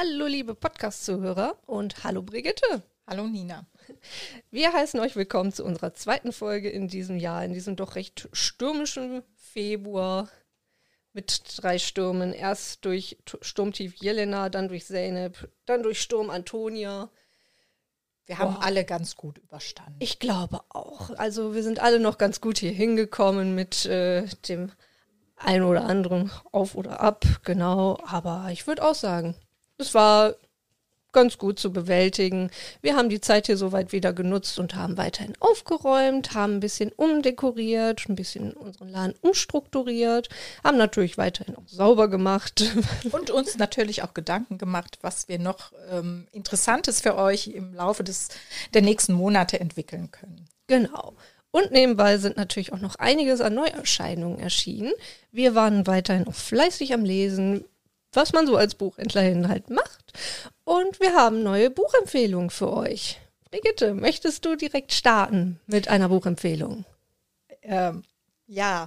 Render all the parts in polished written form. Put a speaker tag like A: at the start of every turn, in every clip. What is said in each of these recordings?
A: Hallo liebe Podcast-Zuhörer und hallo Brigitte.
B: Hallo Nina.
A: Wir heißen euch willkommen zu unserer zweiten Folge in diesem Jahr, in diesem doch recht stürmischen Februar mit 3 Stürmen. Erst durch Sturmtief Jelena, dann durch Zeynep, dann durch Sturm Antonia.
B: Wir haben alle ganz gut überstanden.
A: Ich glaube auch. Also wir sind alle noch ganz gut hier hingekommen mit dem ein oder anderen Auf oder Ab, genau. Aber ich würde auch sagen, es war ganz gut zu bewältigen. Wir haben die Zeit hier soweit wieder genutzt und haben weiterhin aufgeräumt, haben ein bisschen umdekoriert, ein bisschen unseren Laden umstrukturiert, haben natürlich weiterhin auch sauber gemacht.
B: Und uns natürlich auch Gedanken gemacht, was wir noch Interessantes für euch im Laufe der nächsten Monate entwickeln können.
A: Genau. Und nebenbei sind natürlich auch noch einiges an Neuerscheinungen erschienen. Wir waren weiterhin auch fleißig am Lesen, was man so als Buchhändlerin halt macht. Und wir haben neue Buchempfehlungen für euch. Brigitte, möchtest du direkt starten mit einer Buchempfehlung?
B: Ja.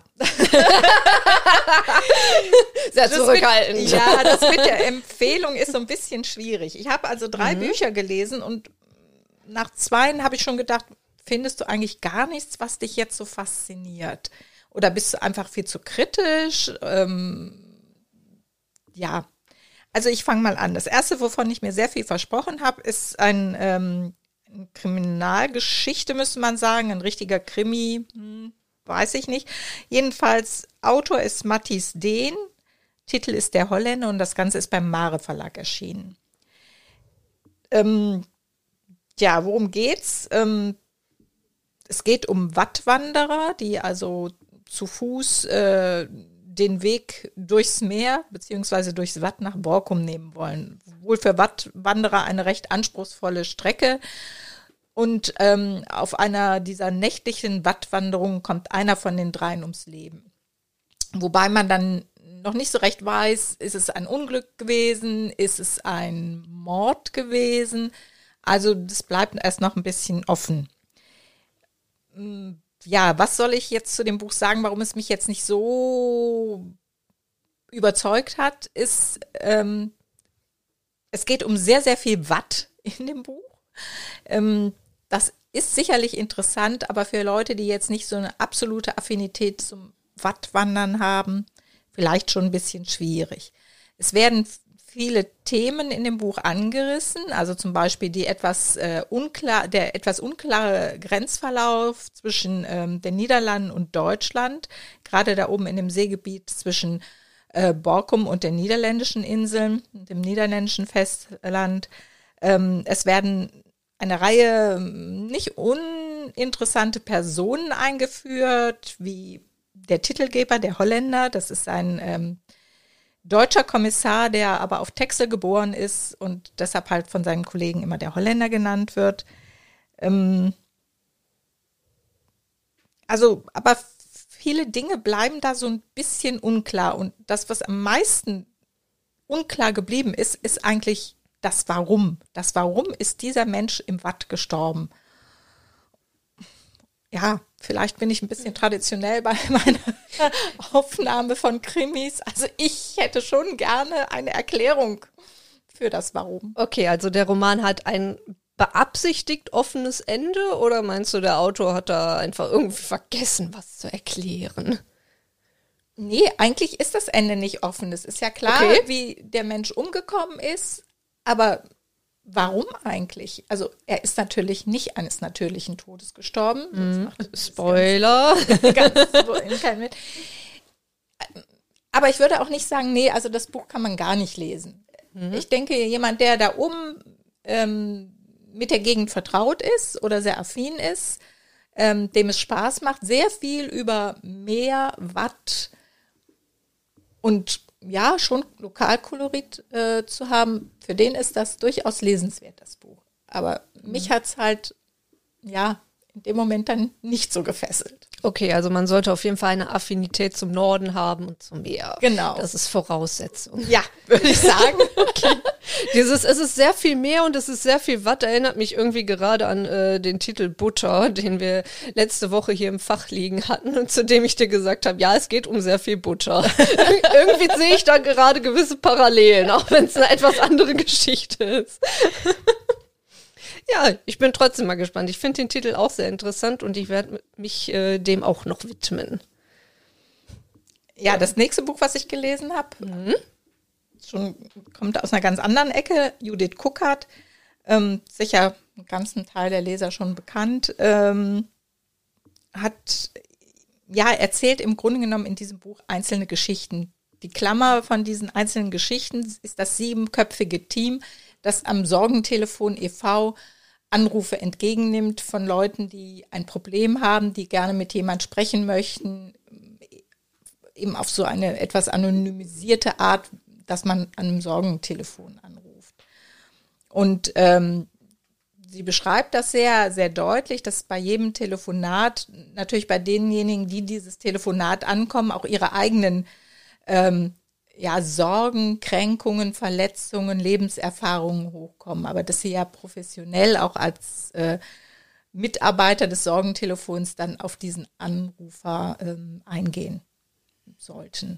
A: Sehr zurückhaltend.
B: Das mit der Empfehlung ist so ein bisschen schwierig. Ich habe also 3 Bücher gelesen und nach 2 habe ich schon gedacht, findest du eigentlich gar nichts, was dich jetzt so fasziniert? Oder bist du einfach viel zu kritisch? Ja, also ich fange mal an. Das erste, wovon ich mir sehr viel versprochen habe, ist eine Kriminalgeschichte, müsste man sagen, ein richtiger Krimi, weiß ich nicht. Jedenfalls, Autor ist Matthijs Deen, Titel ist Der Holländer und das Ganze ist beim Mare Verlag erschienen. Worum geht's? Es geht um Wattwanderer, die also zu Fuß den Weg durchs Meer bzw. durchs Watt nach Borkum nehmen wollen. Wohl für Wattwanderer eine recht anspruchsvolle Strecke. Und auf einer dieser nächtlichen Wattwanderungen kommt einer von den 3 ums Leben. Wobei man dann noch nicht so recht weiß, ist es ein Unglück gewesen, ist es ein Mord gewesen. Also das bleibt erst noch ein bisschen offen. Ja, was soll ich jetzt zu dem Buch sagen, warum es mich jetzt nicht so überzeugt hat, ist, es geht um sehr, sehr viel Watt in dem Buch. Das ist sicherlich interessant, aber für Leute, die jetzt nicht so eine absolute Affinität zum Wattwandern haben, vielleicht schon ein bisschen schwierig. Es werden viele Themen in dem Buch angerissen, also zum Beispiel der etwas unklare Grenzverlauf zwischen den Niederlanden und Deutschland, gerade da oben in dem Seegebiet zwischen Borkum und den niederländischen Inseln, dem niederländischen Festland. Es werden eine Reihe nicht uninteressante Personen eingeführt, wie der Titelgeber, der Holländer, das ist ein deutscher Kommissar, der aber auf Texel geboren ist und deshalb halt von seinen Kollegen immer der Holländer genannt wird. Aber viele Dinge bleiben da so ein bisschen unklar. Und das, was am meisten unklar geblieben ist, ist eigentlich das Warum. Das Warum ist dieser Mensch im Watt gestorben. Ja, vielleicht bin ich ein bisschen traditionell bei meiner Aufnahme von Krimis. Also ich hätte schon gerne eine Erklärung für das Warum.
A: Okay, also der Roman hat ein beabsichtigt offenes Ende oder meinst du, der Autor hat da einfach irgendwie vergessen, was zu erklären?
B: Nee, eigentlich ist das Ende nicht offen. Es ist ja klar,
A: Okay,
B: wie der Mensch umgekommen ist, aber warum eigentlich? Also er ist natürlich nicht eines natürlichen Todes gestorben.
A: Spoiler.
B: Aber ich würde auch nicht sagen, nee, also das Buch kann man gar nicht lesen. Ich denke, jemand, der da oben mit der Gegend vertraut ist oder sehr affin ist, dem es Spaß macht, sehr viel über Meer, Watt und ja, schon Lokalkolorit zu haben, für den ist das durchaus lesenswert, das Buch. Aber mich hat es halt, ja, in dem Moment dann nicht so gefesselt.
A: Okay, also man sollte auf jeden Fall eine Affinität zum Norden haben und zum Meer.
B: Genau.
A: Das ist Voraussetzung.
B: Ja, würde ich sagen.
A: Okay. Es ist sehr viel Meer und es ist sehr viel Watt. Erinnert mich irgendwie gerade an den Titel Butter, den wir letzte Woche hier im Fach liegen hatten und zu dem ich dir gesagt habe, ja, es geht um sehr viel Butter. Irgendwie sehe ich da gerade gewisse Parallelen, auch wenn es eine etwas andere Geschichte ist. Ja, ich bin trotzdem mal gespannt. Ich finde den Titel auch sehr interessant und ich werde mich dem auch noch widmen.
B: Ja, das nächste Buch, was ich gelesen habe, kommt aus einer ganz anderen Ecke. Judith Kuckert, sicher einen ganzen Teil der Leser schon bekannt, erzählt im Grunde genommen in diesem Buch einzelne Geschichten. Die Klammer von diesen einzelnen Geschichten ist das 7-köpfige Team, das am Sorgentelefon e.V. Anrufe entgegennimmt von Leuten, die ein Problem haben, die gerne mit jemand sprechen möchten, eben auf so eine etwas anonymisierte Art, dass man an einem Sorgentelefon anruft. Und sie beschreibt das sehr, sehr deutlich, dass bei jedem Telefonat, natürlich bei denjenigen, die dieses Telefonat ankommen, auch ihre eigenen Sorgen, Kränkungen, Verletzungen, Lebenserfahrungen hochkommen, aber dass sie ja professionell auch als Mitarbeiter des Sorgentelefons dann auf diesen Anrufer eingehen sollten.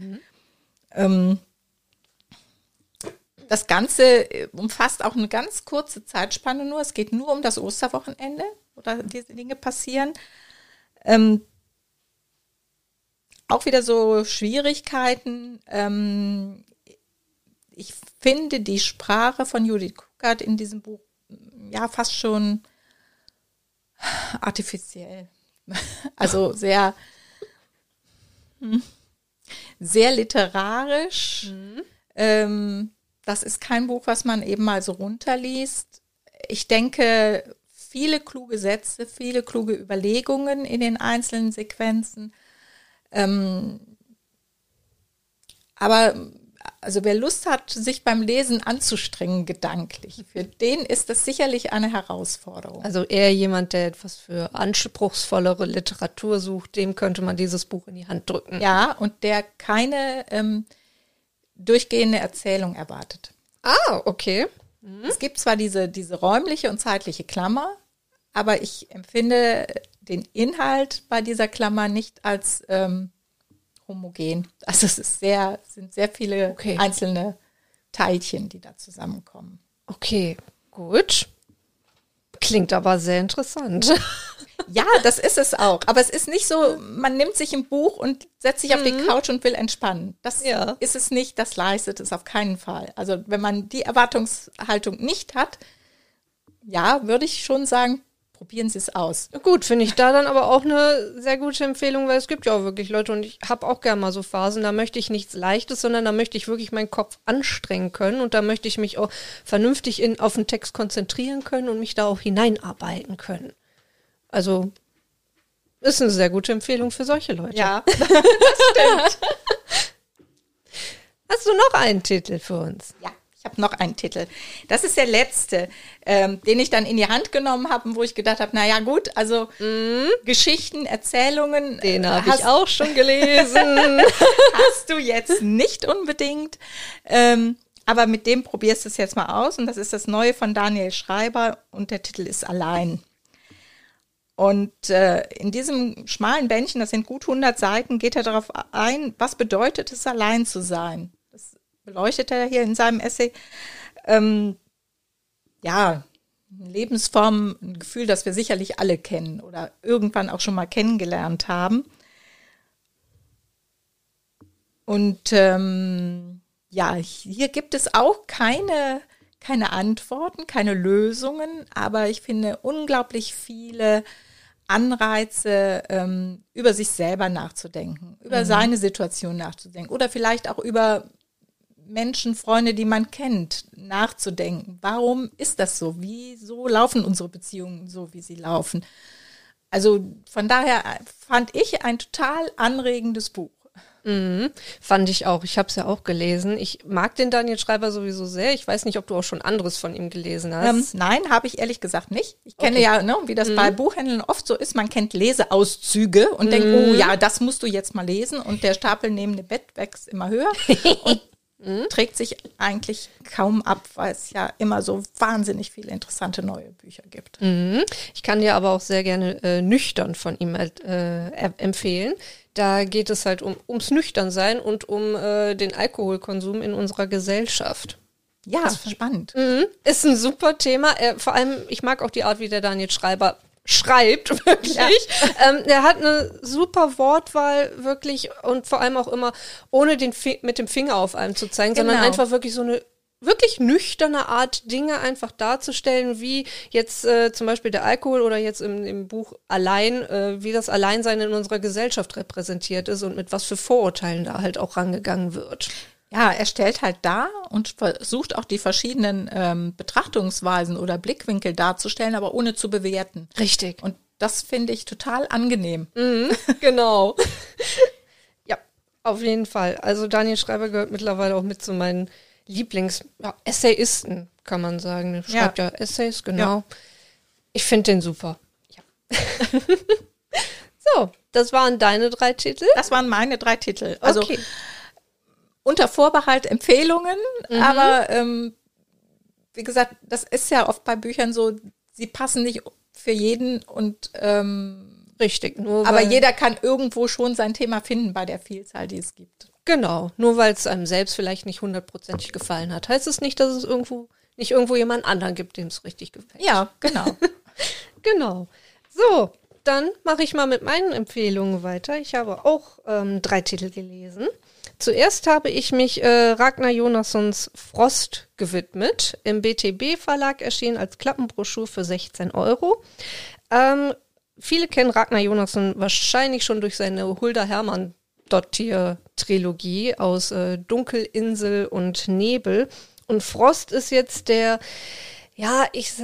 B: Das Ganze umfasst auch eine ganz kurze Zeitspanne nur. Es geht nur um das Osterwochenende, oder diese Dinge passieren. Auch wieder so Schwierigkeiten. Ich finde die Sprache von Judith Kuckert in diesem Buch ja fast schon artifiziell. Also sehr, sehr literarisch. Das ist kein Buch, was man eben mal so runterliest. Ich denke, viele kluge Sätze, viele kluge Überlegungen in den einzelnen Sequenzen. Aber also wer Lust hat, sich beim Lesen anzustrengen gedanklich, für den ist das sicherlich eine Herausforderung.
A: Also eher jemand, der etwas für anspruchsvollere Literatur sucht, dem könnte man dieses Buch in die Hand drücken.
B: Ja, und der keine durchgehende Erzählung erwartet.
A: Ah, okay.
B: Es gibt zwar diese räumliche und zeitliche Klammer, aber ich empfinde den Inhalt bei dieser Klammer nicht als homogen. Also es sind sehr viele einzelne Teilchen, die da zusammenkommen.
A: Okay, gut. Klingt aber sehr interessant.
B: Ja, das ist es auch. Aber es ist nicht so, man nimmt sich ein Buch und setzt sich auf die Couch und will entspannen. Das ist es nicht, das leistet es auf keinen Fall. Also wenn man die Erwartungshaltung nicht hat, ja, würde ich schon sagen, probieren Sie es aus.
A: Gut, finde ich da dann aber auch eine sehr gute Empfehlung, weil es gibt ja auch wirklich Leute und ich habe auch gerne mal so Phasen, da möchte ich nichts Leichtes, sondern da möchte ich wirklich meinen Kopf anstrengen können und da möchte ich mich auch vernünftig auf den Text konzentrieren können und mich da auch hineinarbeiten können. Also ist eine sehr gute Empfehlung für solche Leute.
B: Ja, das stimmt.
A: Hast du noch einen Titel für uns?
B: Ja. Ich habe noch einen Titel. Das ist der letzte, den ich dann in die Hand genommen habe, wo ich gedacht habe, naja gut, also Geschichten, Erzählungen.
A: Den habe ich auch schon gelesen.
B: Hast du jetzt nicht unbedingt. Aber mit dem probierst du es jetzt mal aus. Und das ist das Neue von Daniel Schreiber und der Titel ist Allein. Und in diesem schmalen Bändchen, das sind gut 100 Seiten, geht er darauf ein, was bedeutet es, allein zu sein. Beleuchtet er hier in seinem Essay, eine Lebensform, ein Gefühl, das wir sicherlich alle kennen oder irgendwann auch schon mal kennengelernt haben. Und hier gibt es auch keine Antworten, keine Lösungen, aber ich finde unglaublich viele Anreize, über sich selber nachzudenken, über seine Situation nachzudenken oder vielleicht auch über Menschen, Freunde, die man kennt, nachzudenken. Warum ist das so? Wieso laufen unsere Beziehungen so, wie sie laufen? Also von daher fand ich ein total anregendes Buch.
A: Fand ich auch. Ich habe es ja auch gelesen. Ich mag den Daniel Schreiber sowieso sehr. Ich weiß nicht, ob du auch schon anderes von ihm gelesen hast.
B: Nein, habe ich ehrlich gesagt nicht. Ich kenne ja, ne, wie das bei Buchhändlern oft so ist, man kennt Leseauszüge und denkt, oh ja, das musst du jetzt mal lesen. Und der Stapel neben dem Bett wächst immer höher und trägt sich eigentlich kaum ab, weil es ja immer so wahnsinnig viele interessante neue Bücher gibt.
A: Ich kann dir aber auch sehr gerne Nüchtern von ihm empfehlen. Da geht es halt ums Nüchternsein und um den Alkoholkonsum in unserer Gesellschaft.
B: Ja, das ist spannend.
A: Ist ein super Thema. Vor allem, ich mag auch die Art, wie der Daniel Schreiber schreibt, wirklich. Ja. Der hat eine super Wortwahl, wirklich, und vor allem auch immer, ohne mit dem Finger auf einem zu zeigen, sondern einfach wirklich so eine wirklich nüchterne Art, Dinge einfach darzustellen, wie jetzt zum Beispiel der Alkohol oder jetzt im Buch Allein, wie das Alleinsein in unserer Gesellschaft repräsentiert ist und mit was für Vorurteilen da halt auch rangegangen wird.
B: Ja, er stellt halt dar und versucht auch die verschiedenen Betrachtungsweisen oder Blickwinkel darzustellen, aber ohne zu bewerten.
A: Richtig.
B: Und das finde ich total angenehm.
A: Genau. Ja, auf jeden Fall. Also Daniel Schreiber gehört mittlerweile auch mit zu meinen Essayisten, kann man sagen. Er schreibt ja Essays, genau. Ja. Ich finde den super. Ja. So, das waren deine 3 Titel?
B: Das waren meine 3 Titel. Also unter Vorbehalt Empfehlungen, aber wie gesagt, das ist ja oft bei Büchern so, sie passen nicht für jeden und
A: richtig.
B: Aber jeder kann irgendwo schon sein Thema finden bei der Vielzahl, die es gibt.
A: Genau, nur weil es einem selbst vielleicht nicht 100% gefallen hat, heißt es nicht, dass es nicht irgendwo jemand anderen gibt, dem es richtig gefällt.
B: Ja, genau.
A: Genau. So, dann mache ich mal mit meinen Empfehlungen weiter. Ich habe auch 3 Titel gelesen. Zuerst habe ich mich Ragnar Jonassons Frost gewidmet. Im BTB-Verlag erschienen als Klappenbroschur für 16 €. Viele kennen Ragnar Jonasson wahrscheinlich schon durch seine Hulda Hermann-Dottir-Trilogie aus Dunkelinsel und Nebel. Und Frost ist jetzt er ist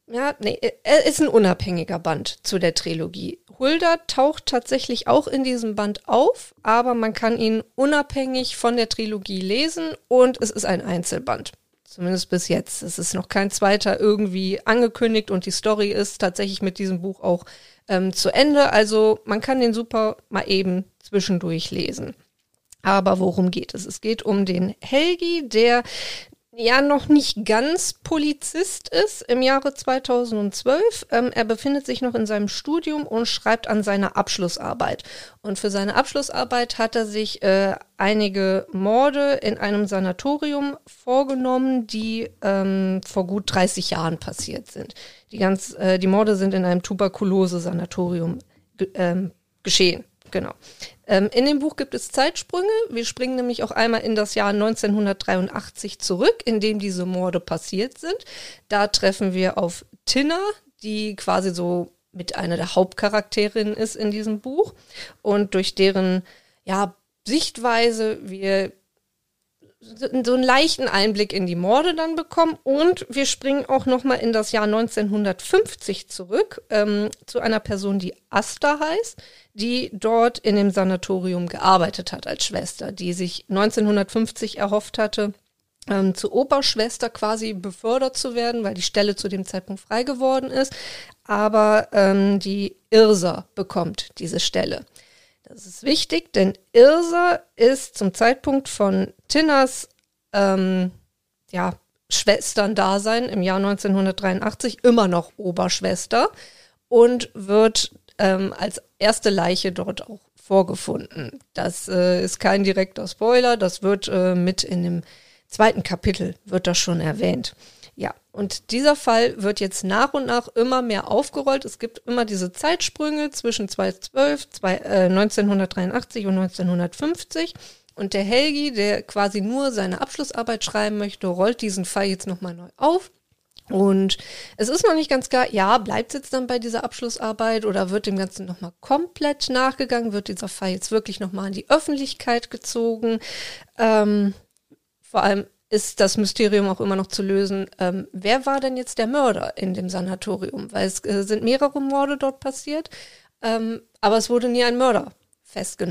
A: ein unabhängiger Band zu der Trilogie. Hulda taucht tatsächlich auch in diesem Band auf, aber man kann ihn unabhängig von der Trilogie lesen und es ist ein Einzelband. Zumindest bis jetzt. Es ist noch kein zweiter irgendwie angekündigt und die Story ist tatsächlich mit diesem Buch auch zu Ende. Also man kann den super mal eben zwischendurch lesen. Aber worum geht es? Es geht um den Helgi, der ja noch nicht ganz Polizist ist im Jahre 2012. Er befindet sich noch in seinem Studium und schreibt an seiner Abschlussarbeit. Und für seine Abschlussarbeit hat er sich einige Morde in einem Sanatorium vorgenommen, die vor gut 30 Jahren passiert sind. Die Morde sind in einem Tuberkulose-Sanatorium geschehen. Genau. In dem Buch gibt es Zeitsprünge. Wir springen nämlich auch einmal in das Jahr 1983 zurück, in dem diese Morde passiert sind. Da treffen wir auf Tinna, die quasi so mit einer der Hauptcharakterinnen ist in diesem Buch. Und durch deren Sichtweise wir so einen leichten Einblick in die Morde dann bekommen. Und wir springen auch nochmal in das Jahr 1950 zurück, zu einer Person, die Asta heißt, die dort in dem Sanatorium gearbeitet hat als Schwester, die sich 1950 erhofft hatte, zur Oberschwester quasi befördert zu werden, weil die Stelle zu dem Zeitpunkt frei geworden ist. Aber die Irsa bekommt diese Stelle. Das ist wichtig, denn Irsa ist zum Zeitpunkt von Tinnas Schwesterndasein im Jahr 1983 immer noch Oberschwester und wird als erste Leiche dort auch vorgefunden. Das ist kein direkter Spoiler, das wird mit in dem 2. Kapitel wird das schon erwähnt. Ja, und dieser Fall wird jetzt nach und nach immer mehr aufgerollt. Es gibt immer diese Zeitsprünge zwischen 1983 und 1950. Und der Helgi, der quasi nur seine Abschlussarbeit schreiben möchte, rollt diesen Fall jetzt nochmal neu auf. Und es ist noch nicht ganz klar, bleibt es jetzt dann bei dieser Abschlussarbeit oder wird dem Ganzen nochmal komplett nachgegangen? Wird dieser Fall jetzt wirklich nochmal in die Öffentlichkeit gezogen? Vor allem ist das Mysterium auch immer noch zu lösen, wer war denn jetzt der Mörder in dem Sanatorium? Weil es sind mehrere Morde dort passiert, aber es wurde nie ein Mörder festgenommen.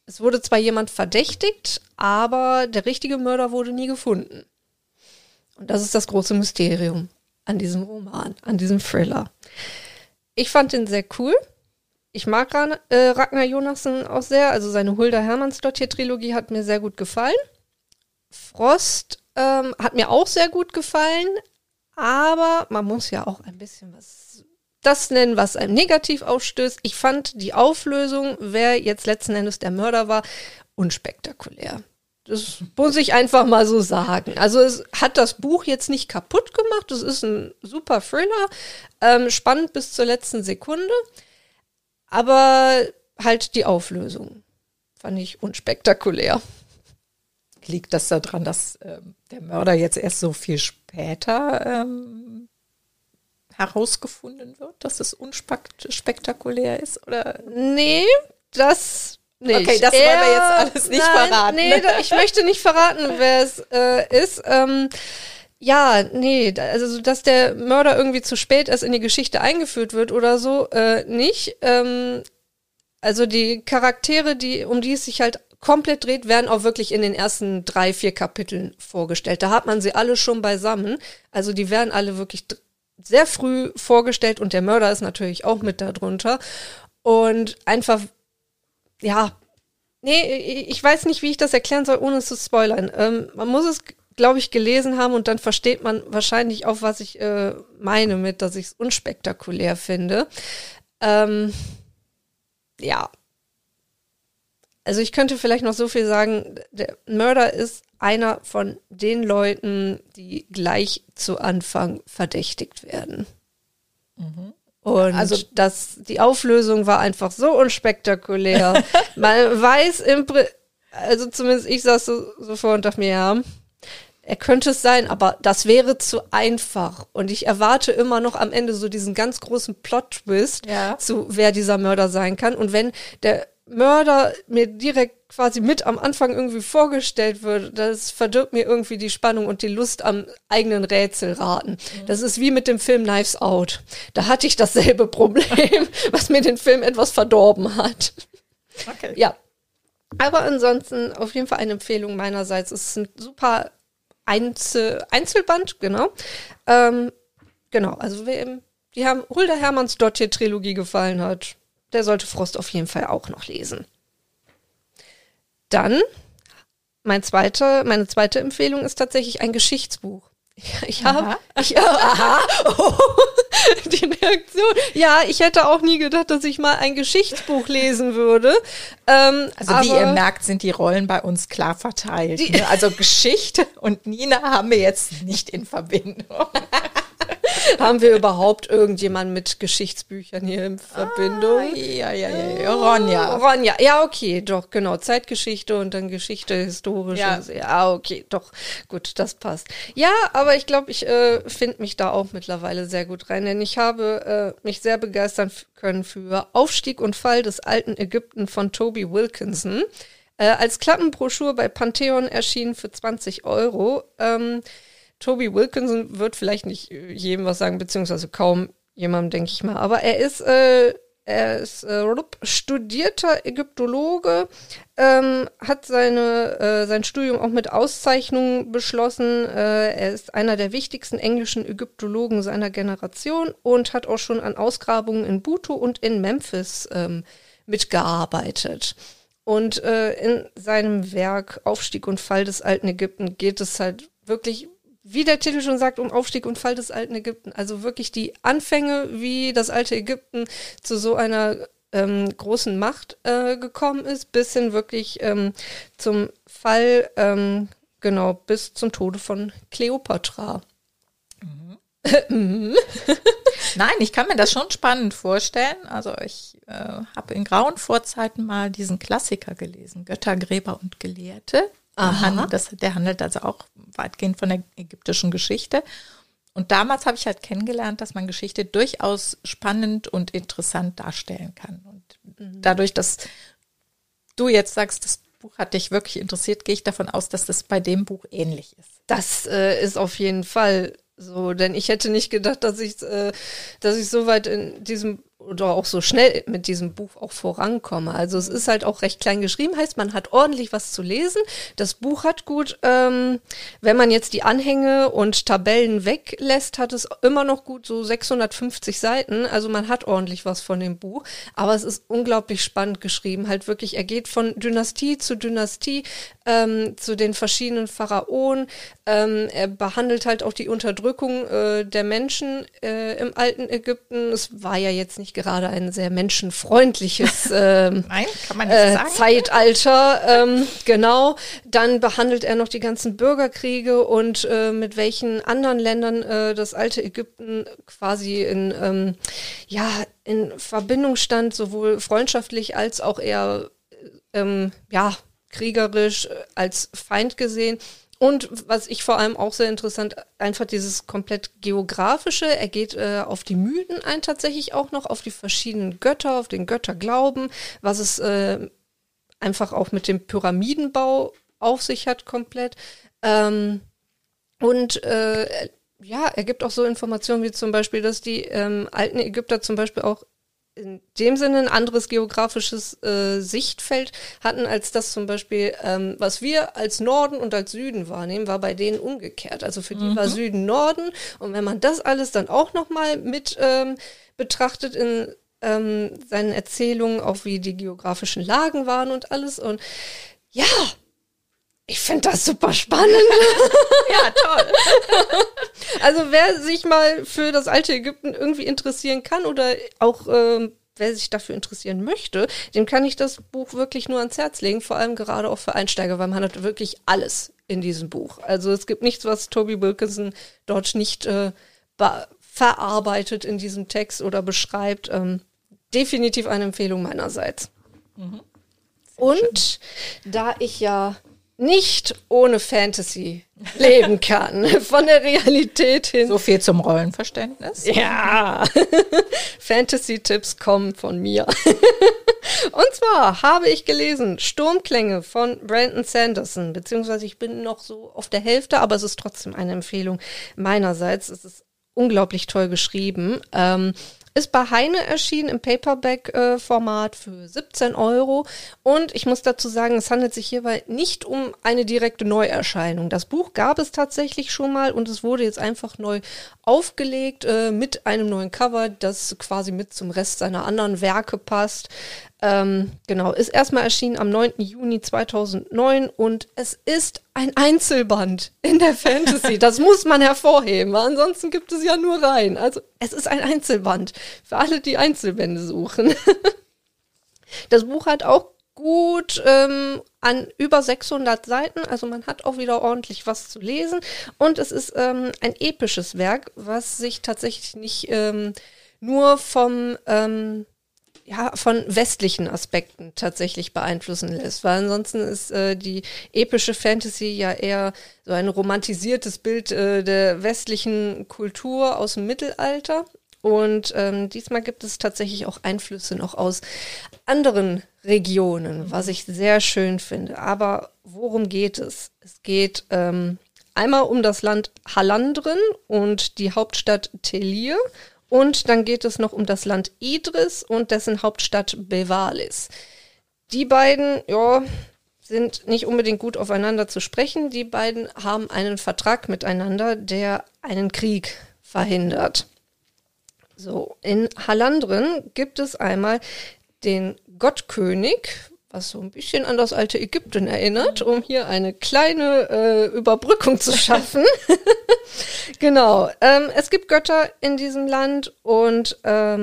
A: es wurde zwar jemand verdächtigt, aber der richtige Mörder wurde nie gefunden. Und das ist das große Mysterium an diesem Roman, an diesem Thriller. Ich fand ihn sehr cool. Ich mag Ragnar Jonasson auch sehr. Also seine Hulda Hermannsdottir-Trilogie hat mir sehr gut gefallen. Frost hat mir auch sehr gut gefallen. Aber man muss ja auch ein bisschen das nennen, was einem negativ aufstößt. Ich fand die Auflösung, wer jetzt letzten Endes der Mörder war, unspektakulär. Das muss ich einfach mal so sagen. Also es hat das Buch jetzt nicht kaputt gemacht. Es ist ein super Thriller, spannend bis zur letzten Sekunde. Aber halt die Auflösung fand ich unspektakulär.
B: Liegt das daran, dass der Mörder jetzt erst so viel später herausgefunden wird, dass es unspektakulär ist? Oder?
A: Nee, das nicht.
B: Okay, das wollen wir jetzt alles nicht verraten.
A: Nee, ich möchte nicht verraten, wer es ist. Ja, nee, also dass der Mörder irgendwie zu spät erst in die Geschichte eingeführt wird oder so, nicht. Also die Charaktere, um die es sich halt komplett dreht, werden auch wirklich in den ersten 3, 4 Kapiteln vorgestellt. Da hat man sie alle schon beisammen. Also die werden alle wirklich sehr früh vorgestellt und der Mörder ist natürlich auch mit darunter. Und einfach, ja, nee, ich weiß nicht, wie ich das erklären soll, ohne es zu spoilern. Man muss es, glaube ich, gelesen haben und dann versteht man wahrscheinlich auch, was ich meine mit, dass ich es unspektakulär finde. Ja. Also ich könnte vielleicht noch so viel sagen, der Mörder ist einer von den Leuten, die gleich zu Anfang verdächtigt werden.
B: Mhm.
A: Und also die Auflösung war einfach so unspektakulär. Man weiß also zumindest ich saß so vor und dachte mir, ja, er könnte es sein, aber das wäre zu einfach. Und ich erwarte immer noch am Ende so diesen ganz großen Plot-Twist, zu wer dieser Mörder sein kann. Und wenn der Mörder mir direkt quasi mit am Anfang irgendwie vorgestellt wird, das verdirbt mir irgendwie die Spannung und die Lust am eigenen Rätselraten. Mhm. Das ist wie mit dem Film Knives Out. Da hatte ich dasselbe Problem, was mir den Film etwas verdorben hat.
B: Okay.
A: Ja. Aber ansonsten auf jeden Fall eine Empfehlung meinerseits. Es ist ein super Einzelband, genau. Genau, also die haben Hulda Hermannsdottir Trilogie gefallen hat, der sollte Frost auf jeden Fall auch noch lesen. Dann, meine zweite Empfehlung ist tatsächlich ein Geschichtsbuch. Die Reaktion. Ja, ich hätte auch nie gedacht, dass ich mal ein Geschichtsbuch lesen würde.
B: Also wie ihr merkt, sind die Rollen bei uns klar verteilt. Ne? Also Geschichte und Nina haben wir jetzt nicht in Verbindung.
A: Haben wir überhaupt irgendjemanden mit Geschichtsbüchern hier in Verbindung?
B: Ja. Ronja.
A: Ja, okay, doch, genau. Zeitgeschichte und dann Geschichte, historisch. Ja, okay, doch. Gut, das passt. Ja, aber ich glaube, ich finde mich da auch mittlerweile sehr gut rein, denn ich habe mich sehr begeistern können für Aufstieg und Fall des alten Ägypten von Toby Wilkinson. Als Klappenbroschur bei Pantheon erschienen für 20 €. Toby Wilkinson wird vielleicht nicht jedem was sagen, beziehungsweise kaum jemandem, denke ich mal. Aber er ist studierter Ägyptologe, hat sein Studium auch mit Auszeichnung beschlossen. Er ist einer der wichtigsten englischen Ägyptologen seiner Generation und hat auch schon an Ausgrabungen in Buto und in Memphis mitgearbeitet. Und in seinem Werk Aufstieg und Fall des alten Ägypten geht es halt wirklich, wie der Titel schon sagt, um Aufstieg und Fall des alten Ägypten. Also wirklich die Anfänge, wie das alte Ägypten zu so einer großen Macht gekommen ist, bis hin wirklich zum Fall, genau, bis zum Tode von Kleopatra.
B: Nein, ich kann mir das schon spannend vorstellen. Also ich habe in grauen Vorzeiten mal diesen Klassiker gelesen, Götter, Gräber und Gelehrte. Der handelt also auch weitgehend von der ägyptischen Geschichte. Und damals habe ich halt kennengelernt, dass man Geschichte durchaus spannend und interessant darstellen kann. Und dadurch, dass du jetzt sagst, das Buch hat dich wirklich interessiert, gehe ich davon aus, dass das bei dem Buch ähnlich ist.
A: Das ist auf jeden Fall so, denn ich hätte nicht gedacht, dass ich so weit in diesem oder auch so schnell mit diesem Buch auch vorankomme. Also es ist halt auch recht klein geschrieben, heißt, man hat ordentlich was zu lesen. Das Buch hat gut, wenn man jetzt die Anhänge und Tabellen weglässt, hat es immer noch gut so 650 Seiten. Also man hat ordentlich was von dem Buch, aber es ist unglaublich spannend geschrieben. Halt wirklich, er geht von Dynastie zu Dynastie, zu den verschiedenen Pharaonen. Er behandelt halt auch die Unterdrückung der Menschen im alten Ägypten. Es war ja jetzt nicht gerade ein sehr menschenfreundliches
B: Nein, kann man nicht sagen.
A: Zeitalter. Genau. Dann behandelt er noch die ganzen Bürgerkriege und mit welchen anderen Ländern das alte Ägypten quasi in Verbindung stand, sowohl freundschaftlich als auch eher kriegerisch als Feind gesehen. Und was ich vor allem auch sehr interessant, einfach dieses komplett geografische. Er geht auf die Mythen ein, tatsächlich auch noch, auf die verschiedenen Götter, auf den Götterglauben, was es einfach auch mit dem Pyramidenbau auf sich hat komplett. Er gibt auch so Informationen wie zum Beispiel, dass die alten Ägypter zum Beispiel auch in dem Sinne ein anderes geografisches Sichtfeld hatten, als das zum Beispiel, was wir als Norden und als Süden wahrnehmen, war bei denen umgekehrt. Also für die war Süden Norden. Und wenn man das alles dann auch nochmal mit betrachtet in seinen Erzählungen, auch wie die geografischen Lagen waren und alles. Und ja, ich finde das super spannend.
B: Ja, toll.
A: Also wer sich mal für das alte Ägypten irgendwie interessieren kann oder auch wer sich dafür interessieren möchte, dem kann ich das Buch wirklich nur ans Herz legen, vor allem gerade auch für Einsteiger, weil man hat wirklich alles in diesem Buch. Also es gibt nichts, was Toby Wilkinson dort nicht verarbeitet in diesem Text oder beschreibt. Definitiv eine Empfehlung meinerseits. Und da ich ja nicht ohne Fantasy leben kann, von der Realität hin.
B: So viel zum Rollenverständnis.
A: Ja, Fantasy-Tipps kommen von mir. Und zwar habe ich gelesen Sturmklänge von Brandon Sanderson, beziehungsweise ich bin noch so auf der Hälfte, aber es ist trotzdem eine Empfehlung meinerseits. Es ist unglaublich toll geschrieben. Ist bei Heine erschienen im Paperback-Format für 17 €. Und ich muss dazu sagen, es handelt sich hierbei nicht um eine direkte Neuerscheinung. Das Buch gab es tatsächlich schon mal und es wurde jetzt einfach neu aufgelegt mit einem neuen Cover, das quasi mit zum Rest seiner anderen Werke passt. Genau, ist erstmal erschienen am 9. Juni 2009 und es ist ein Einzelband in der Fantasy. Das muss man hervorheben, weil ansonsten gibt es ja nur Reihen. Also es ist ein Einzelband für alle, die Einzelbände suchen. Das Buch hat auch gut an über 600 Seiten, also man hat auch wieder ordentlich was zu lesen und es ist ein episches Werk, was sich tatsächlich nicht nur von westlichen Aspekten tatsächlich beeinflussen lässt, weil ansonsten ist die epische Fantasy ja eher so ein romantisiertes Bild der westlichen Kultur aus dem Mittelalter und diesmal gibt es tatsächlich auch Einflüsse noch aus anderen Regionen, was ich sehr schön finde. Aber worum geht es? Es geht einmal um das Land Halandren und die Hauptstadt Telir. Und dann geht es noch um das Land Idris und dessen Hauptstadt Bevalis. Die beiden, sind nicht unbedingt gut aufeinander zu sprechen. Die beiden haben einen Vertrag miteinander, der einen Krieg verhindert. So, in Halandren gibt es einmal den Gottkönig, was so ein bisschen an das alte Ägypten erinnert, um hier eine kleine Überbrückung zu schaffen. Genau, es gibt Götter in diesem Land und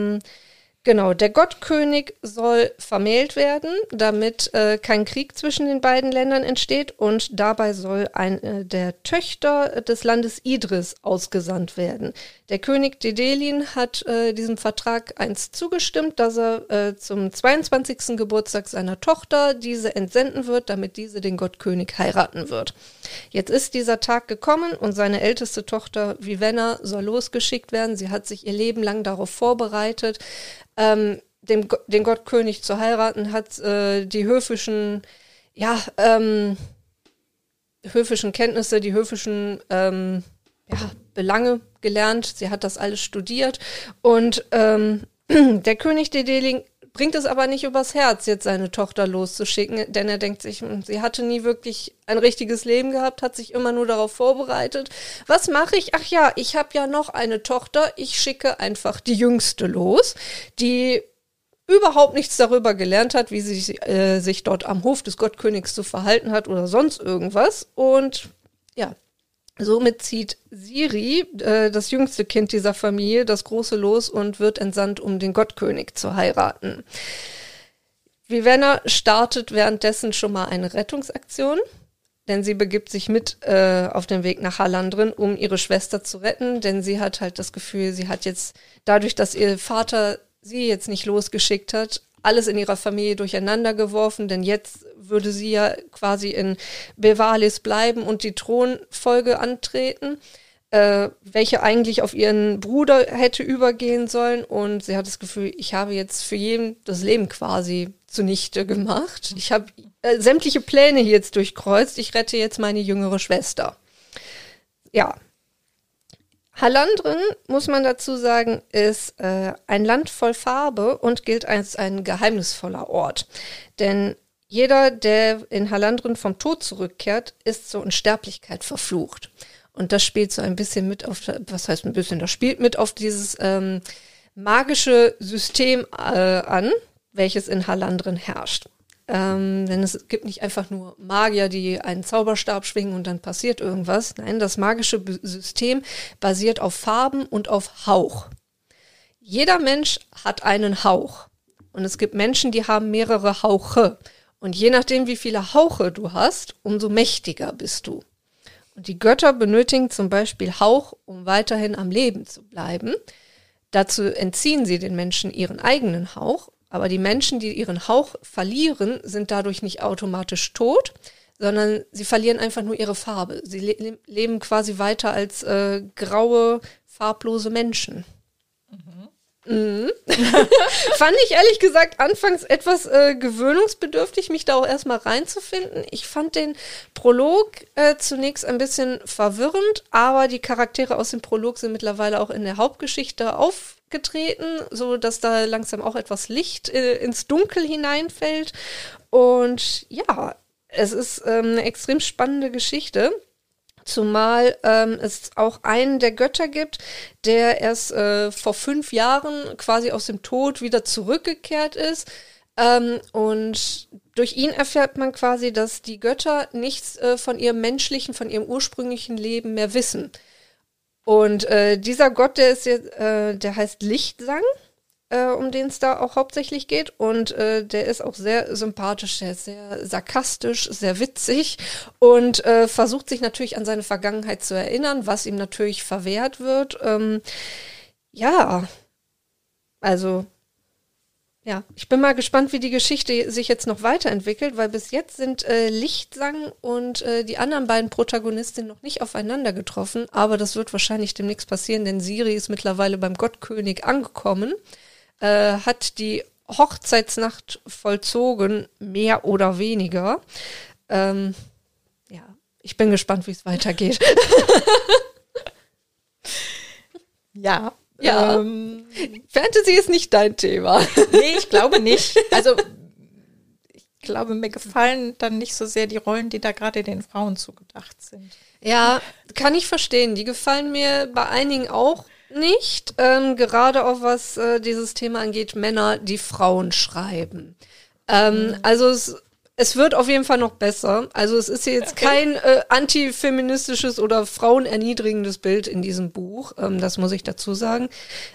A: der Gottkönig soll vermählt werden, damit kein Krieg zwischen den beiden Ländern entsteht und dabei soll eine der Töchter des Landes Idris ausgesandt werden. Der König Dedelin hat diesem Vertrag einst zugestimmt, dass er zum 22. Geburtstag seiner Tochter diese entsenden wird, damit diese den Gottkönig heiraten wird. Jetzt ist dieser Tag gekommen und seine älteste Tochter Vivenna soll losgeschickt werden. Sie hat sich ihr Leben lang darauf vorbereitet, den Gottkönig zu heiraten, hat die höfischen Kenntnisse, die höfischen Belange gelernt. Sie hat das alles studiert und Der König Dedeling bringt es aber nicht übers Herz, jetzt seine Tochter loszuschicken, denn er denkt sich, sie hatte nie wirklich ein richtiges Leben gehabt, hat sich immer nur darauf vorbereitet. Was mache ich? Ach ja, ich habe ja noch eine Tochter, ich schicke einfach die Jüngste los, die überhaupt nichts darüber gelernt hat, wie sie sich dort am Hof des Gottkönigs zu verhalten hat oder sonst irgendwas. Und ja, somit zieht Siri, das jüngste Kind dieser Familie, das große los und wird entsandt, um den Gottkönig zu heiraten. Vivenna startet währenddessen schon mal eine Rettungsaktion, denn sie begibt sich mit auf den Weg nach Halandren, um ihre Schwester zu retten, denn sie hat halt das Gefühl, sie hat jetzt, dadurch, dass ihr Vater sie jetzt nicht losgeschickt hat, alles in ihrer Familie durcheinander geworfen, denn jetzt würde sie ja quasi in Bevalis bleiben und die Thronfolge antreten, welche eigentlich auf ihren Bruder hätte übergehen sollen. Und sie hat das Gefühl, ich habe jetzt für jeden das Leben quasi zunichte gemacht. Ich habe sämtliche Pläne hier jetzt durchkreuzt. Ich rette jetzt meine jüngere Schwester. Ja. Halandren, muss man dazu sagen, ist ein Land voll Farbe und gilt als ein geheimnisvoller Ort. Denn jeder, der in Halandren vom Tod zurückkehrt, ist zur Unsterblichkeit verflucht. Und das spielt so ein bisschen mit auf, was heißt ein bisschen, das spielt mit auf dieses magische System an, welches in Halandren herrscht. Denn es gibt nicht einfach nur Magier, die einen Zauberstab schwingen und dann passiert irgendwas. Nein, das magische System basiert auf Farben und auf Hauch. Jeder Mensch hat einen Hauch. Und es gibt Menschen, die haben mehrere Hauche. Und je nachdem, wie viele Hauche du hast, umso mächtiger bist du. Und die Götter benötigen zum Beispiel Hauch, um weiterhin am Leben zu bleiben. Dazu entziehen sie den Menschen ihren eigenen Hauch. Aber die Menschen, die ihren Hauch verlieren, sind dadurch nicht automatisch tot, sondern sie verlieren einfach nur ihre Farbe. Sie leben quasi weiter als graue, farblose Menschen. Fand ich ehrlich gesagt anfangs etwas gewöhnungsbedürftig, mich da auch erstmal reinzufinden. Ich fand den Prolog zunächst ein bisschen verwirrend, aber die Charaktere aus dem Prolog sind mittlerweile auch in der Hauptgeschichte aufgetreten, so dass da langsam auch etwas Licht ins Dunkel hineinfällt. Und ja, es ist eine extrem spannende Geschichte. Zumal es auch einen der Götter gibt, der erst vor 5 Jahren quasi aus dem Tod wieder zurückgekehrt ist. Und durch ihn erfährt man quasi, dass die Götter nichts von ihrem menschlichen, von ihrem ursprünglichen Leben mehr wissen. Und dieser Gott, der ist jetzt, der heißt Lichtsang, um den es da auch hauptsächlich geht. Und der ist auch sehr sympathisch, der ist sehr sarkastisch, sehr witzig und versucht sich natürlich an seine Vergangenheit zu erinnern, was ihm natürlich verwehrt wird. Ja, also ja, ich bin mal gespannt, wie die Geschichte sich jetzt noch weiterentwickelt, weil bis jetzt sind Lichtsang und die anderen beiden Protagonistinnen noch nicht aufeinander getroffen, aber das wird wahrscheinlich demnächst passieren, denn Siri ist mittlerweile beim Gottkönig angekommen, hat die Hochzeitsnacht vollzogen, mehr oder weniger. Ja, ich bin gespannt, wie es weitergeht.
B: Ja.
A: Ja, Fantasy ist nicht dein Thema.
B: Nee, ich glaube nicht. Also ich glaube, mir gefallen dann nicht so sehr die Rollen, die da gerade den Frauen zugedacht sind.
A: Ja, kann ich verstehen. Die gefallen mir bei einigen auch nicht. Gerade auch was dieses Thema angeht, Männer, die Frauen schreiben. Also es wird auf jeden Fall noch besser. Also es ist jetzt kein antifeministisches oder frauenerniedrigendes Bild in diesem Buch. Das muss ich dazu sagen.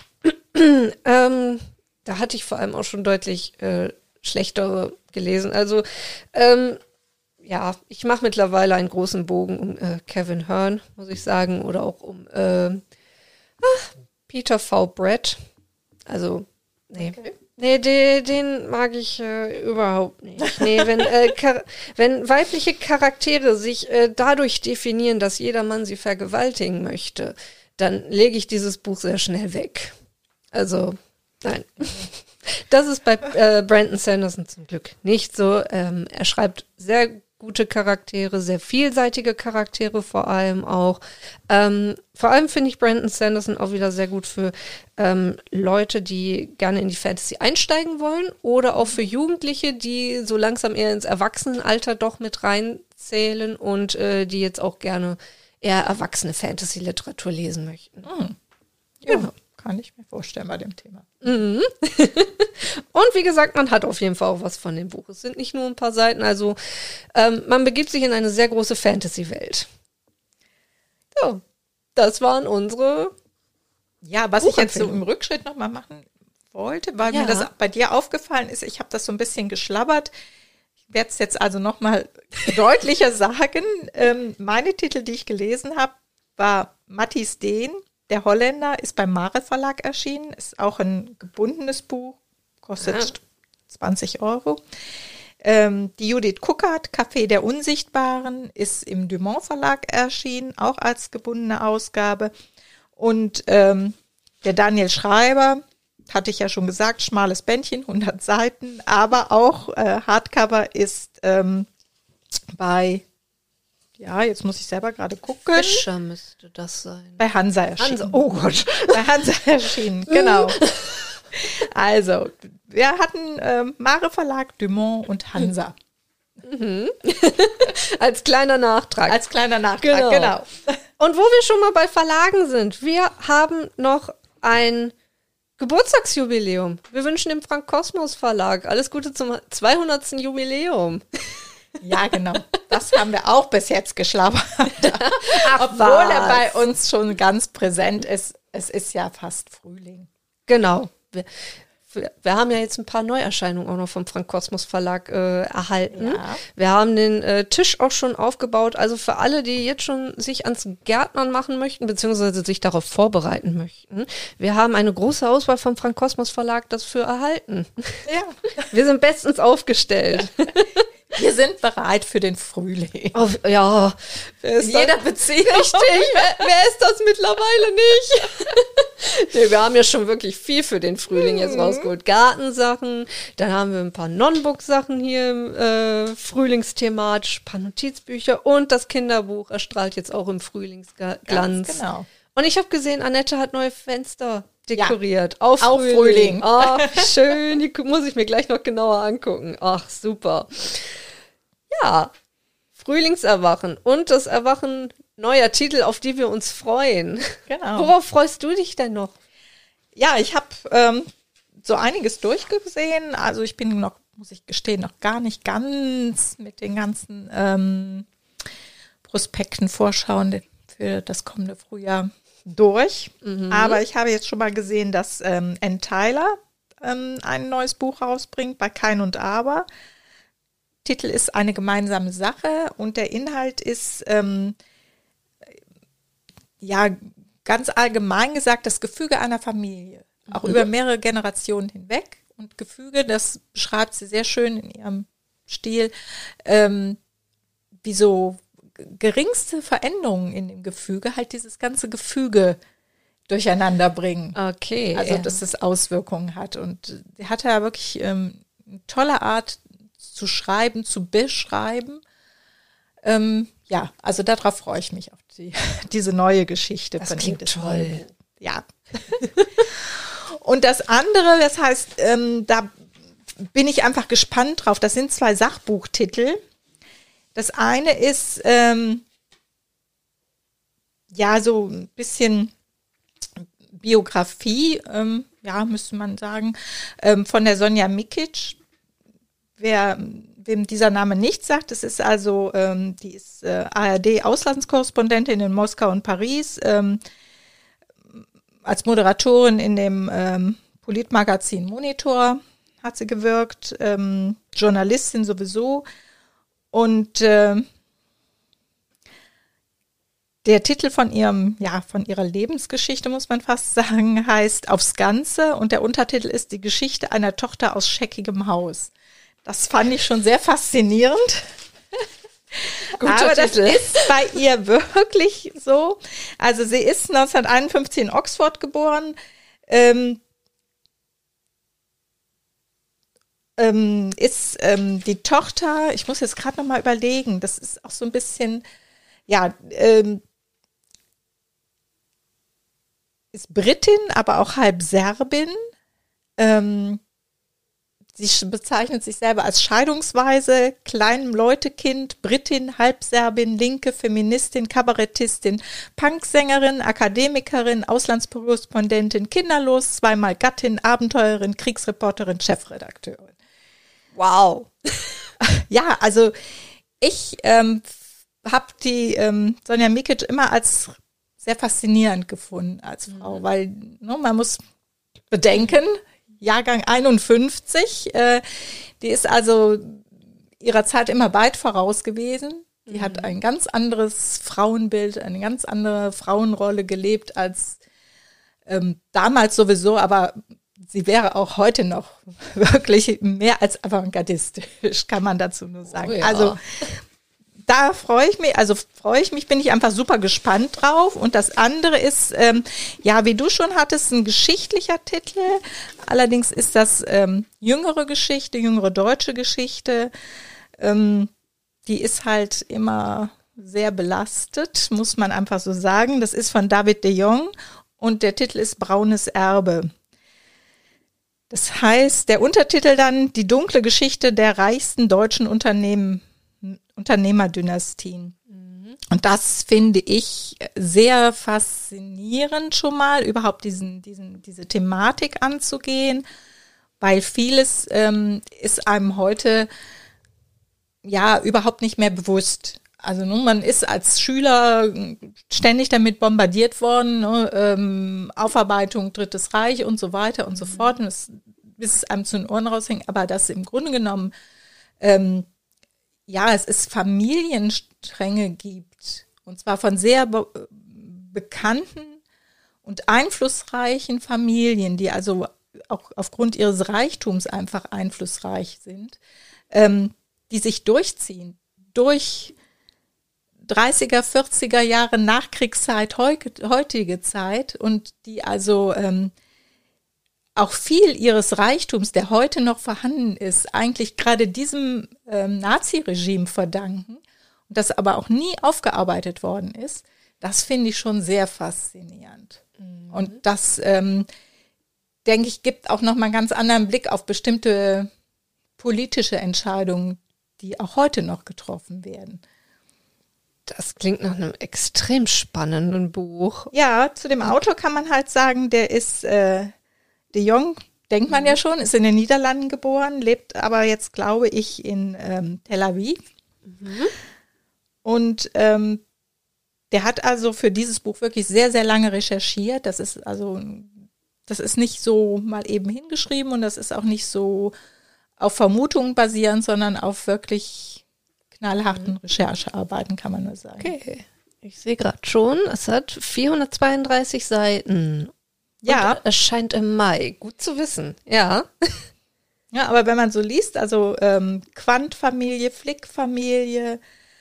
A: Da hatte ich vor allem auch schon deutlich schlechtere gelesen. Also ja, ich mache mittlerweile einen großen Bogen um Kevin Hearn, muss ich sagen, oder auch um Peter V. Brett. Also, nee. Okay. Nee, den mag ich überhaupt nicht. Nee, wenn weibliche Charaktere sich dadurch definieren, dass jeder Mann sie vergewaltigen möchte, dann lege ich dieses Buch sehr schnell weg. Also, nein. Das ist bei Brandon Sanderson zum Glück nicht so. Er schreibt sehr gute Charaktere, sehr vielseitige Charaktere vor allem auch. Vor allem finde ich Brandon Sanderson auch wieder sehr gut für Leute, die gerne in die Fantasy einsteigen wollen oder auch für Jugendliche, die so langsam eher ins Erwachsenenalter doch mit reinzählen und die jetzt auch gerne eher erwachsene Fantasy-Literatur lesen möchten.
B: Ja, genau. Kann ich mir vorstellen bei dem Thema.
A: Mhm. Und wie gesagt, man hat auf jeden Fall auch was von dem Buch. Es sind nicht nur ein paar Seiten, also man begibt sich in eine sehr große Fantasy-Welt. So, das waren unsere.
B: Ja, was ich jetzt so im Rückschritt nochmal machen wollte, weil mir das bei dir aufgefallen ist, ich habe das so ein bisschen geschlabbert. Ich werde es jetzt also nochmal deutlicher sagen. Meine Titel, die ich gelesen habe, war Matthijs Deen. Der Holländer, ist beim Mare Verlag erschienen, ist auch ein gebundenes Buch, kostet 20 €. Die Judith Kuckert, Café der Unsichtbaren, ist im Dumont Verlag erschienen, auch als gebundene Ausgabe. Und der Daniel Schreiber, hatte ich ja schon gesagt, schmales Bändchen, 100 Seiten, aber auch Hardcover ist bei... Ja, jetzt muss ich selber gerade gucken.
A: Fischer müsste das sein.
B: Bei Hansa erschienen.
A: Oh Gott.
B: Bei Hansa erschienen, genau. Also, wir hatten Mare Verlag, Dumont und Hansa.
A: Als kleiner Nachtrag.
B: Genau.
A: Und wo wir schon mal bei Verlagen sind, wir haben noch ein Geburtstagsjubiläum. Wir wünschen dem Frank Kosmos Verlag alles Gute zum 200. Jubiläum.
B: Ja, genau. Das haben wir auch bis jetzt geschlabbert. Obwohl er bei uns schon ganz präsent ist. Es ist ja fast Frühling.
A: Genau. Wir haben ja jetzt ein paar Neuerscheinungen auch noch vom Frank Kosmos Verlag erhalten. Ja. Wir haben den Tisch auch schon aufgebaut. Also für alle, die jetzt schon sich ans Gärtnern machen möchten, beziehungsweise sich darauf vorbereiten möchten. Wir haben eine große Auswahl vom Frank Kosmos Verlag dafür erhalten. Ja. Wir sind bestens aufgestellt.
B: Wir sind bereit für den Frühling.
A: Ja,
B: in jeder Beziehung.
A: Richtig, wer ist das mittlerweile nicht? Nee, wir haben ja schon wirklich viel für den Frühling jetzt rausgeholt. Gartensachen, dann haben wir ein paar Non-Book-Sachen hier frühlingsthematisch, ein paar Notizbücher und das Kinderbuch erstrahlt jetzt auch im Frühlingsglanz.
B: Ganz genau.
A: Und ich habe gesehen, Annette hat neue Fenster dekoriert.
B: Ja, auf Frühling.
A: Ach, schön. Die muss ich mir gleich noch genauer angucken. Ach, super. Ja, Frühlingserwachen und das Erwachen neuer Titel, auf die wir uns freuen.
B: Genau.
A: Worauf freust du dich denn noch?
B: Ja, ich habe so einiges durchgesehen. Also ich bin noch, muss ich gestehen, noch gar nicht ganz mit den ganzen Prospekten, Vorschauen für das kommende Frühjahr durch. Aber ich habe jetzt schon mal gesehen, dass Ann Tyler ein neues Buch rausbringt bei Kein und Aber. Titel ist Eine gemeinsame Sache und der Inhalt ist ganz allgemein gesagt das Gefüge einer Familie, auch über mehrere Generationen hinweg. Und Gefüge, das beschreibt sie sehr schön in ihrem Stil, wie so geringste Veränderungen in dem Gefüge halt dieses ganze Gefüge durcheinander bringen.
A: Okay.
B: Also, dass es Auswirkungen hat. Und sie hatte ja wirklich eine tolle Art zu schreiben, zu beschreiben. Ja, also darauf freue ich mich, auf diese neue Geschichte.
A: Das klingt toll.
B: Ja. Und das andere, das heißt, da bin ich einfach gespannt drauf. Das sind 2 Sachbuchtitel. Das eine ist so ein bisschen Biografie, müsste man sagen, von der Sonja Mikic. Wem dieser Name nichts sagt, das ist also, die ist ARD-Auslandskorrespondentin in Moskau und Paris, als Moderatorin in dem Politmagazin Monitor hat sie gewirkt, Journalistin sowieso. Und der Titel von ihrer Lebensgeschichte, muss man fast sagen, heißt Aufs Ganze und der Untertitel ist Die Geschichte einer Tochter aus scheckigem Haus. Das fand ich schon sehr faszinierend. Aber Titel. Das ist bei ihr wirklich so. Also sie ist 1951 in Oxford geboren. ist die Tochter, ich muss jetzt gerade noch mal überlegen, das ist auch so ein bisschen, ja, ist Britin, aber auch halb Serbin. Sie bezeichnet sich selber als Scheidungsweise, kleinem Leutekind, Britin, Halbserbin, Linke, Feministin, Kabarettistin, Punksängerin, Akademikerin, Auslandskorrespondentin, kinderlos, zweimal Gattin, Abenteurerin, Kriegsreporterin, Chefredakteurin.
A: Wow.
B: Ja, also ich habe die Sonja Mikic immer als sehr faszinierend gefunden als Frau, weil man muss bedenken, Jahrgang 51, die ist also ihrer Zeit immer weit voraus gewesen. Die hat ein ganz anderes Frauenbild, eine ganz andere Frauenrolle gelebt als damals sowieso, aber sie wäre auch heute noch wirklich mehr als avantgardistisch, kann man dazu nur sagen.
A: Oh ja.
B: Also da freue ich mich, bin ich einfach super gespannt drauf. Und das andere ist, ja, wie du schon hattest, ein geschichtlicher Titel. Allerdings ist das jüngere Geschichte, jüngere deutsche Geschichte. Die ist halt immer sehr belastet, muss man einfach so sagen. Das ist von David de Jong und der Titel ist Braunes Erbe. Das heißt, der Untertitel dann, die dunkle Geschichte der reichsten deutschen Unternehmerdynastien. Und das finde ich sehr faszinierend schon mal, überhaupt diese Thematik anzugehen, weil vieles ist einem heute ja überhaupt nicht mehr bewusst. Also man ist als Schüler ständig damit bombardiert worden, Aufarbeitung, Drittes Reich und so weiter und so fort, und bis es einem zu den Ohren raushängt, aber das im Grunde genommen ja, es Familienstränge gibt, und zwar von sehr bekannten und einflussreichen Familien, die also auch aufgrund ihres Reichtums einfach einflussreich sind, die sich durchziehen, durch 30er, 40er Jahre Nachkriegszeit, heutige Zeit, und die also auch viel ihres Reichtums, der heute noch vorhanden ist, eigentlich gerade diesem Naziregime verdanken, und das aber auch nie aufgearbeitet worden ist, das finde ich schon sehr faszinierend. Mhm. Und das, denke ich, gibt auch nochmal einen ganz anderen Blick auf bestimmte politische Entscheidungen, die auch heute noch getroffen werden.
A: Das klingt nach einem extrem spannenden Buch.
B: Ja, zu dem Autor kann man halt sagen, der ist de Jong, denkt man ja schon, ist in den Niederlanden geboren, lebt aber jetzt, glaube ich, in Tel Aviv. Mhm. Und der hat also für dieses Buch wirklich sehr, sehr lange recherchiert. Das ist nicht so mal eben hingeschrieben, und das ist auch nicht so auf Vermutungen basierend, sondern auf wirklich knallharten Recherchearbeiten, kann man nur sagen.
A: Okay, ich sehe gerade schon, es hat 432 Seiten.
B: Ja.
A: Und erscheint im Mai. Gut zu wissen, ja.
B: Ja, aber wenn man so liest, also Quandt-Familie, Flick-Familie,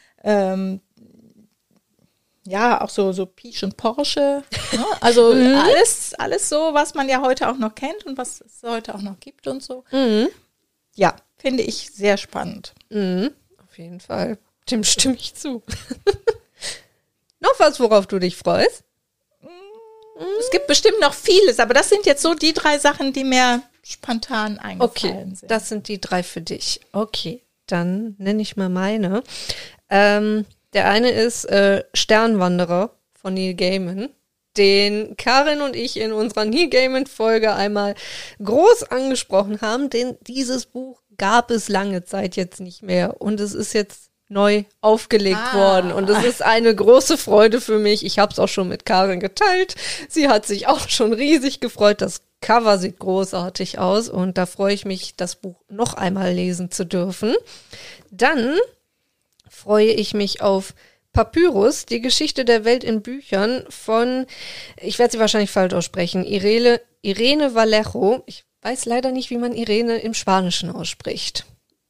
B: ja, auch so Piech und Porsche, ne? Also alles so, was man ja heute auch noch kennt und was es heute auch noch gibt und so. Mhm. Ja, finde ich sehr spannend.
A: Mhm. Auf jeden Fall. Dem stimme ich zu. Noch was, worauf du dich freust?
B: Es gibt bestimmt noch vieles, aber das sind jetzt so die 3 Sachen, die mir spontan eingefallen sind.
A: Das sind die 3 für dich. Okay, dann nenne ich mal meine. Der eine ist Sternwanderer von Neil Gaiman, den Karin und ich in unserer Neil Gaiman-Folge einmal groß angesprochen haben, denn dieses Buch gab es lange Zeit jetzt nicht mehr, und es ist jetzt neu aufgelegt worden, und es ist eine große Freude für mich. Ich habe es auch schon mit Karin geteilt. Sie hat sich auch schon riesig gefreut. Das Cover sieht großartig aus, und da freue ich mich, das Buch noch einmal lesen zu dürfen. Dann freue ich mich auf Papyrus, die Geschichte der Welt in Büchern von, ich werde sie wahrscheinlich falsch aussprechen, Irene Vallejo. Ich weiß leider nicht, wie man Irene im Spanischen ausspricht.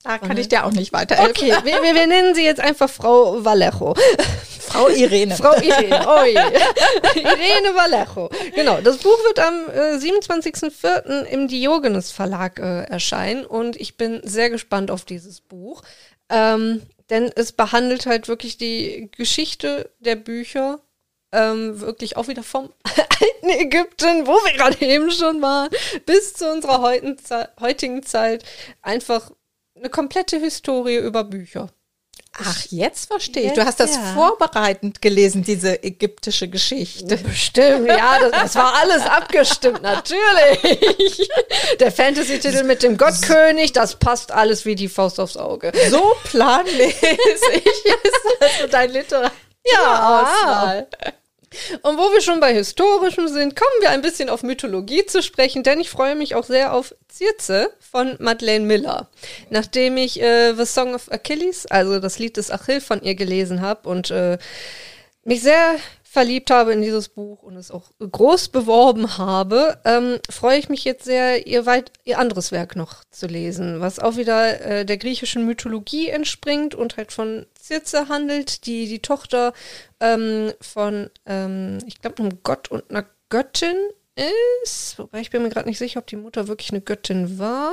B: Da kann ich dir auch nicht weiterhelfen.
A: Okay, wir nennen sie jetzt einfach Frau Vallejo.
B: Frau Irene.
A: Frau Irene, oh je. Irene Vallejo. Genau, das Buch wird am 27.04. im Diogenes Verlag erscheinen und ich bin sehr gespannt auf dieses Buch, denn es behandelt halt wirklich die Geschichte der Bücher, wirklich auch wieder vom alten Ägypten, wo wir gerade eben schon waren, bis zu unserer heutigen Zeit. Einfach eine komplette Historie über Bücher.
B: Ach, jetzt verstehe ich. Du hast das vorbereitend gelesen, diese ägyptische Geschichte.
A: Bestimmt, ja, das war alles abgestimmt, natürlich. Der Fantasy-Titel mit dem Gottkönig, das passt alles wie die Faust aufs Auge.
B: So planmäßig ist also dein Literatur-Auswahl.
A: Und wo wir schon bei Historischem sind, kommen wir ein bisschen auf Mythologie zu sprechen, denn ich freue mich auch sehr auf Circe von Madeleine Miller. Nachdem ich The Song of Achilles, also das Lied des Achill von ihr gelesen habe und mich sehr verliebt habe in dieses Buch und es auch groß beworben habe, freue ich mich jetzt sehr, ihr anderes Werk noch zu lesen, was auch wieder der griechischen Mythologie entspringt und halt von Circe handelt, die Tochter von, ich glaube, einem Gott und einer Göttin ist, wobei ich bin mir gerade nicht sicher, ob die Mutter wirklich eine Göttin war,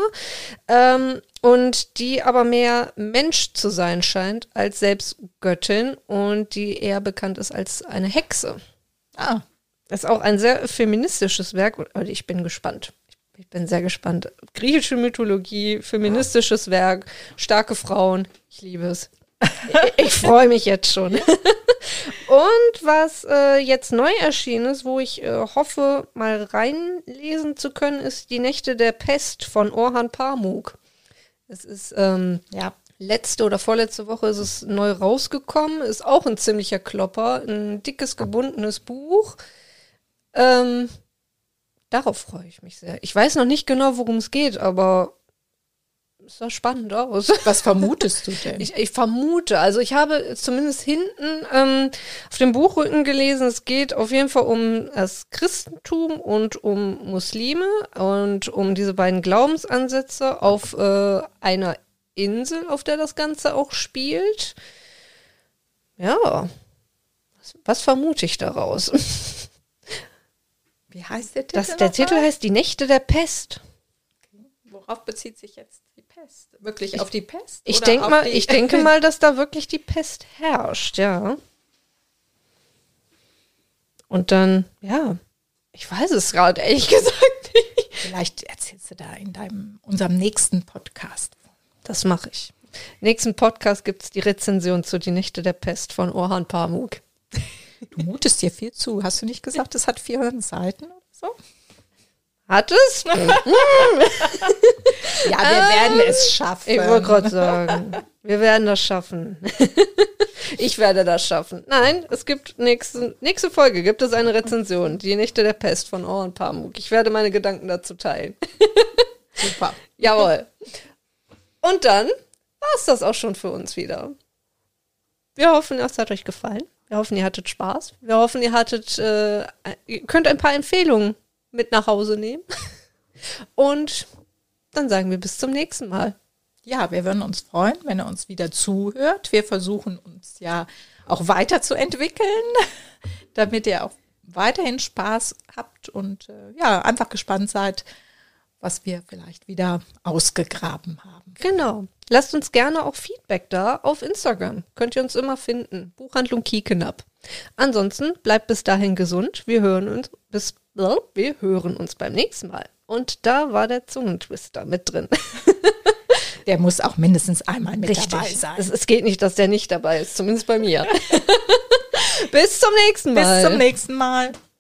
A: und die aber mehr Mensch zu sein scheint als selbst Göttin und die eher bekannt ist als eine Hexe. Das ist auch ein sehr feministisches Werk und ich bin gespannt. Ich bin sehr gespannt. Griechische Mythologie, feministisches Werk, starke Frauen, ich liebe es. Ich freue mich jetzt schon. Und was jetzt neu erschienen ist, wo ich hoffe, mal reinlesen zu können, ist Die Nächte der Pest von Orhan Pamuk. Es ist, letzte oder vorletzte Woche ist es neu rausgekommen. Ist auch ein ziemlicher Klopper. Ein dickes, gebundenes Buch. Darauf freue ich mich sehr. Ich weiß noch nicht genau, worum es geht, aber es sah spannend aus.
B: Was vermutest du denn?
A: Ich vermute, also ich habe zumindest hinten auf dem Buchrücken gelesen, es geht auf jeden Fall um das Christentum und um Muslime und um diese beiden Glaubensansätze auf einer Insel, auf der das Ganze auch spielt. Ja, was vermute ich daraus?
B: Wie heißt der Titel?
A: Der Titel heißt Die Nächte der Pest.
B: Okay. Worauf bezieht sich jetzt die Pest? Wirklich auf die Pest?
A: Ich denke mal, dass da wirklich die Pest herrscht, ja. Und dann, ja, ich weiß es gerade ehrlich gesagt nicht.
B: Vielleicht erzählst du da in unserem nächsten Podcast.
A: Das mache ich. Im nächsten Podcast gibt es die Rezension zu Die Nächte der Pest von Orhan Pamuk.
B: Du mutest dir viel zu. Hast du nicht gesagt, es hat 400 Seiten oder so?
A: Hat es?
B: Ja, wir werden es schaffen.
A: Ich wollte gerade sagen, wir werden das schaffen. Ich werde das schaffen. Nein, es gibt nächste Folge gibt es eine Rezension. Die Nächte der Pest von Orhan Pamuk. Ich werde meine Gedanken dazu teilen.
B: Super.
A: Jawohl. Und dann war es das auch schon für uns wieder. Wir hoffen, es hat euch gefallen. Wir hoffen, ihr hattet Spaß. Wir hoffen, ihr könnt ein paar Empfehlungen mit nach Hause nehmen. Und dann sagen wir bis zum nächsten Mal.
B: Ja, wir würden uns freuen, wenn ihr uns wieder zuhört. Wir versuchen uns ja auch weiterzuentwickeln, damit ihr auch weiterhin Spaß habt und einfach gespannt seid, was wir vielleicht wieder ausgegraben haben.
A: Genau. Lasst uns gerne auch Feedback da auf Instagram. Könnt ihr uns immer finden. Buchhandlung Kiekenab. Ansonsten bleibt bis dahin gesund. Wir hören uns beim nächsten Mal. Und da war der Zungentwister mit drin.
B: Der muss auch mindestens einmal mit dabei sein.
A: Es geht nicht, dass der nicht dabei ist. Zumindest bei mir. Bis zum nächsten Mal.
B: Bis zum nächsten Mal.